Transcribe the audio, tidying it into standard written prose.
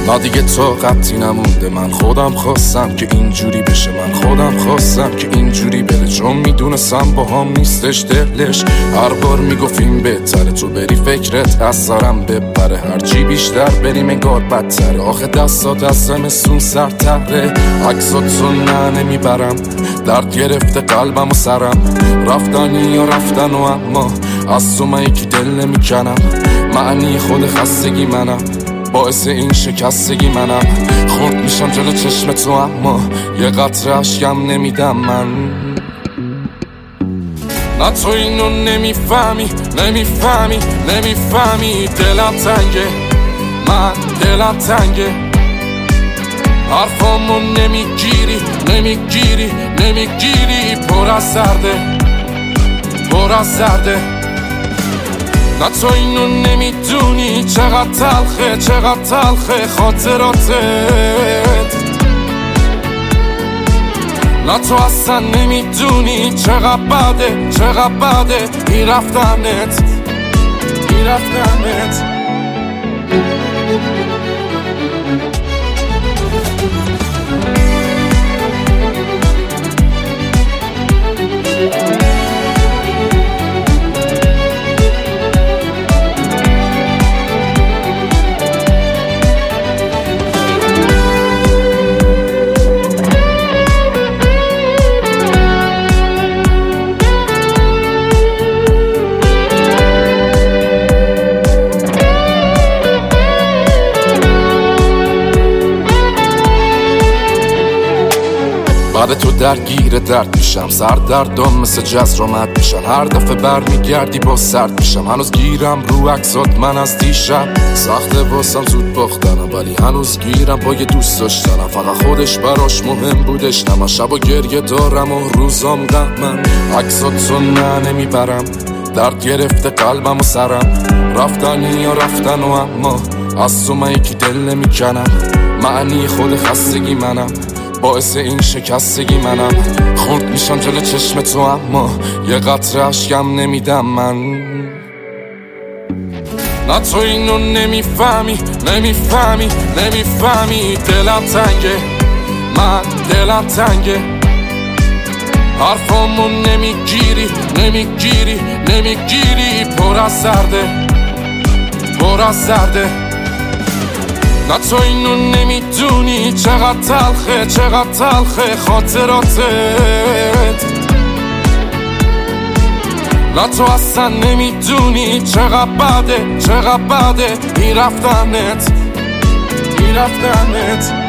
نه دیگه طاقتی نمونده، من خودم خواستم که اینجوری بشه، من خودم خواستم که اینجوری بره، چون میدونستم با هم نیستش دلش. هر بار میگفتیم بهتره تو بری فکرت از سرم ببره، هرچی بیشتر بریم انگار بدتره، آخه دستات از زمستون سرتره. عکساتو نه نمیبرم، درد گرفته قلبم و سرم، رفتنی یا رفتن و اما از تو من یکی دل نمیکنم. معنی خود خستگی منم، باعث این شکستگی منم، خورد میشم جلو چشم تو اما یه قطره اشکم نمیدم من. نه تو اینو نمیفهمی، نمیفهمی، نمیفهمی، دلم تنگه، من دلم تنگه، حرفامو نمیگیری، نمیگیری، نمیگیری، پر از سرده، پر از سرده. نه تو اینو نمیدونی چقدر تلخه، چقدر تلخه خاطراتت. نه تو اصلا نمیدونی چقدر بده، چقدر بده این رفتنت، این رفتنت. بعد تو درگیر درد میشم، سردردم مثل جزرامت میشن، هر دفعه برمیگردی با سرد میشم، هنوز گیرم رو عکسات من از دیشب، سخته واسم زود باختنم ولی هنوز گیرم با یه دوست داشتنم، فقط خودش براش مهم بودش، نه من شب و گریه دارم و روزام غمم. عکساتو نه نمیبرم، درد گرفته قلبم و سرم، رفتنی یا رفتن و اما از تو من یکی دل نمیکنم. معنی خود خستگی منم، باعث این شکستگی منم، خورد میشم جلو چشم تو اما یه قطره اشکم نمیدم من. نه تو اینو نمیفهمی، نمیفهمی، نمیفهمی، دلم تنگه، من دلم تنگه، حرفامو نمیگیری، نمیگیری، نمیگیری، پر از سرده، پر از سرده. نه تو اینو نمیدونی چقدر تلخه، چقدر تلخه خاطراتت. نه تو اصلا نمیدونی چقدر بده، چقدر بده این رفتنت، این رفتنت.